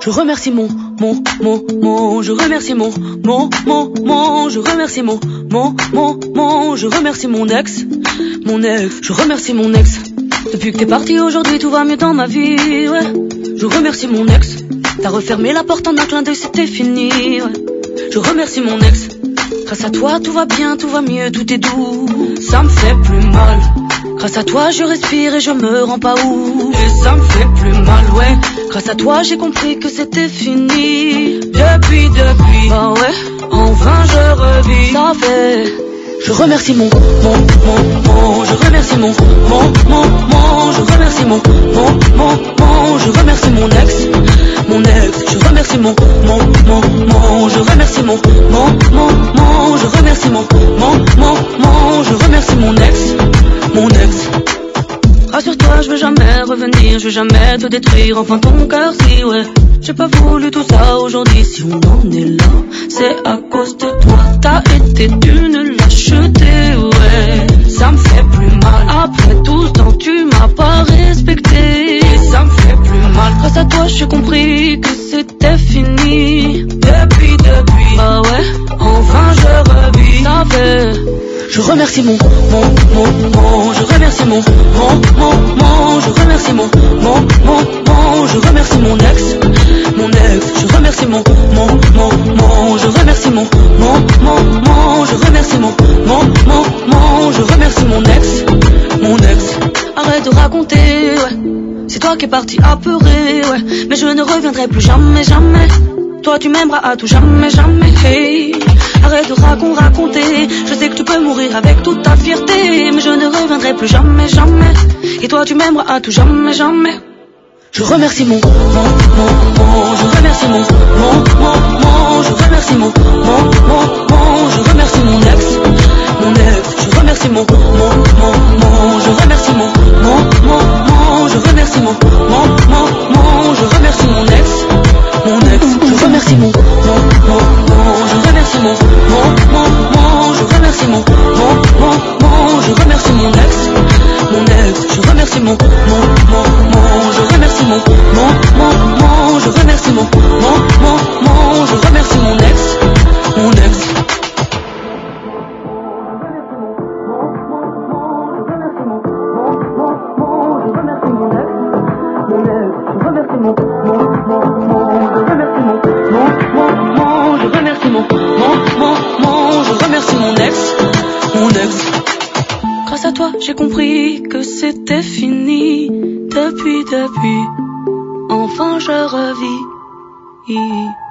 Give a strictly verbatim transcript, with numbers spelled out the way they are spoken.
Je remercie mon, mon, mon, mon, je remercie mon, mon, mon, mon, je remercie mon, mon, mon, mon, je remercie mon ex, mon ex, je remercie mon ex. Depuis que t'es parti aujourd'hui tout va mieux dans ma vie, ouais. Je remercie mon ex, t'as refermé la porte en un clin d'œil, c'était fini, ouais. Je remercie mon ex, grâce à toi tout va bien, tout va mieux, tout est doux. Ça me fait plus mal, grâce à toi je respire et je me rends pas où. Et ça me fait plus mal, ouais. Grâce à toi j'ai compris que c'était fini. Depuis, depuis, bah ouais, enfin je revis. Ça fait... Je remercie mon, mon, mon, mon, je remercie mon, mon, mon, mon, je remercie mon, mon, mon, mon, je remercie mon ex, mon ex, je remercie mon, mon, mon, mon, je remercie mon, mon, mon, mon, je remercie mon, mon, mon, mon, je remercie mon ex, mon ex. Rassure-toi, je veux jamais revenir, je veux jamais te détruire, enfin ton cœur si ouais. J'ai pas voulu tout ça aujourd'hui, si on en est là, c'est à cause de toi. T'as été d'une lâcheté, ouais. Ça me fait plus mal, après tout ce temps tu m'as pas respecté. Et ça me fait plus mal, grâce à toi j'ai compris que c'était fini. Depuis, depuis, bah ouais, enfin je revis. Ça fait... Je remercie mon, mon, mon, mon, je remercie mon, mon, mon, mon, je remercie mon, mon, mon, mon, je remercie mon ex, mon ex, je remercie mon, mon, mon, mon, je remercie mon, mon, mon, mon, je remercie mon, mon, mon, mon, je remercie mon ex, mon ex. Arrête de raconter, ouais, c'est toi qui es parti apeuré, ouais, mais je ne reviendrai plus jamais, jamais. Toi tu m'aimeras à tout jamais, jamais, hey. Arrête de raconter, raconter. Je sais que tu peux mourir avec toute ta fierté, mais je ne reviendrai plus jamais, jamais. Et toi tu m'aimeras à tout jamais, jamais. Je remercie mon, mon, mon, mon, je remercie mon, mon, mon, mon, je remercie mon, mon, mon, mon, je remercie mon ex, mon ex, je remercie mon, mon, mon, mon, je remercie mon, mon, mon, mon, je remercie mon, mon, mon, mon, je remercie mon ex, mon ex, je remercie mon, mon, mon, mon, je remercie mon, mon, mon, mon, je remercie mon, mon, mon, mon, je remercie mon ex, mon ex, je remercie mon, mon, mon, mon, je remercie mon, mon, mon, mon, je remercie mon, mon, mon, mon, je remercie mon ex, mon ex. Grâce à toi, j'ai compris que c'était fini. Depuis, depuis, enfin je revis.